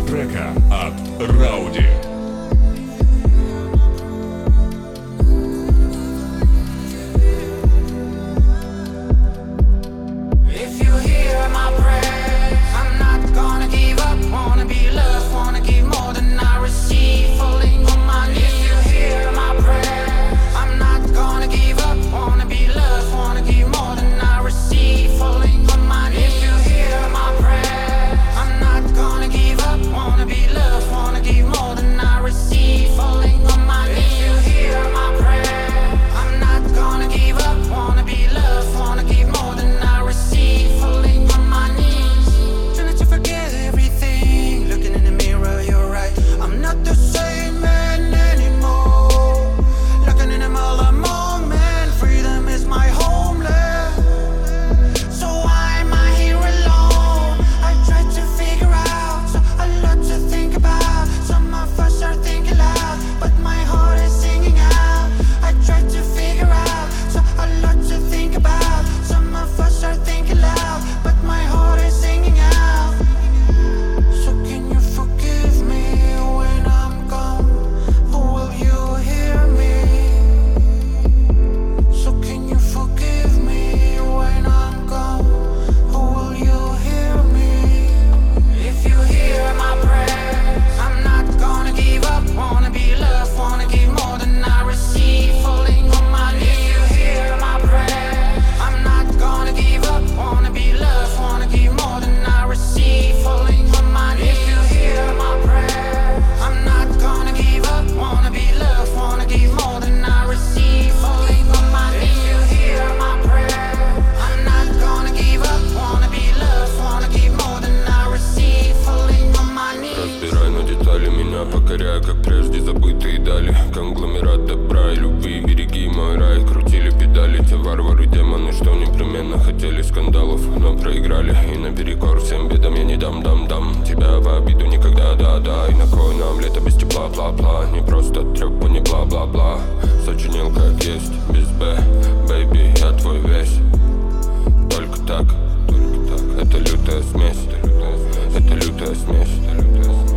трека от Рауди. Покоряя, как прежде забытые дали. Конгломерат добра и любви, береги мой рай. Крутили педали те варвары, демоны, что непременно хотели скандалов, но проиграли. И наперекор всем бедам я не дам тебя в обиду никогда, да-да. И на кой нам лето без тепла, бла-бла. Не просто трёпа, не бла-бла-бла. Сочинил как есть, без Б, бэйби, я твой весь. Только так, это лютая смесь, это лютая смесь.